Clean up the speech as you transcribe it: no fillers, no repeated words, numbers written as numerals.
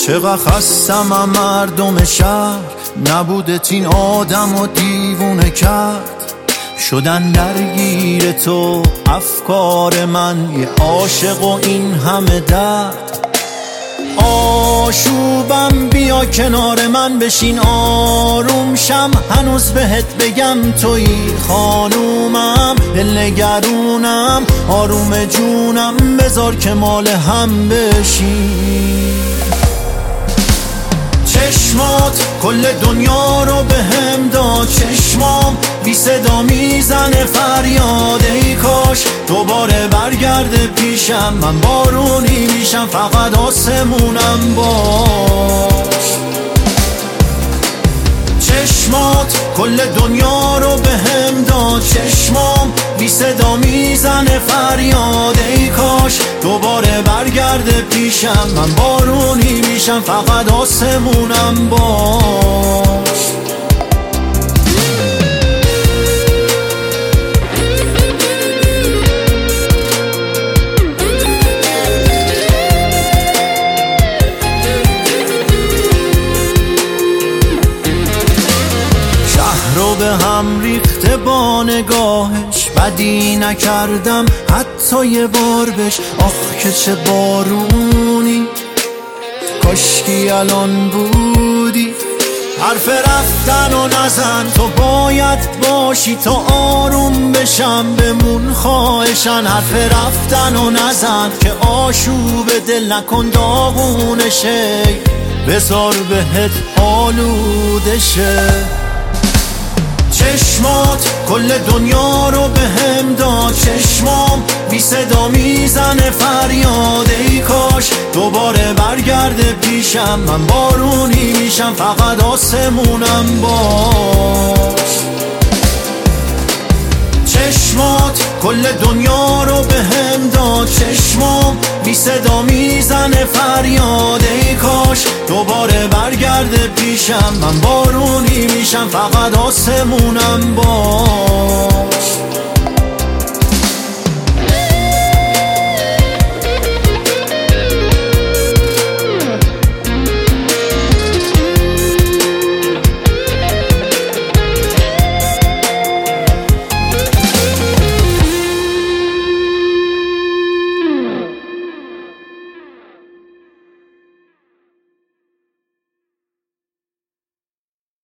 چقدر خستم مردم شهر، نبودت این آدم و دیوونه کرد. شدن درگیر تو افکار من، یه عاشق و این همه درد. آشوبم بیا کنار من، بشین آروم شم، هنوز بهت بگم توی خانومم. دلنگرونم آروم جونم، بذار که مال هم بشین. چشمات کل دنیا رو به هم داد، چشمام بی صدا میزنه فریاد. ای کاش دوباره برگرده پیشم، من بارونی میشم فقط آسمونم باش. چشمات کل دنیا رو به هم داد، چشمام بی صدا میزنه فریاد. ای کاش دوباره برگرده پیشم، من بارونی میشم فقط آسمونم باش. رو به هم ریخته با نگاهش، بدی نکردم حتی یه بار بش. آخ که چه بارونی، کاشکی الان بودی. حرف رفتن و نزن، تو باید باشی تا آروم بشم. بمون خواهشن، حرف رفتن و نزن که آشوب دل نکن داغونشه، بذار بهت آلودشه. چشمات کل دنیا رو به هم داد، چشمام بی صدا میزنه فریاد. ای کاش دوباره برگرده پیشم، من بارونی میشم فقط آسمونم باش. چشمات کل دنیا رو به هم داد، چشمام بی صدا میزنه فریاد. ای کاش دوباره برگرده پیشم، من بارونی میشم فقط آسمونم باش.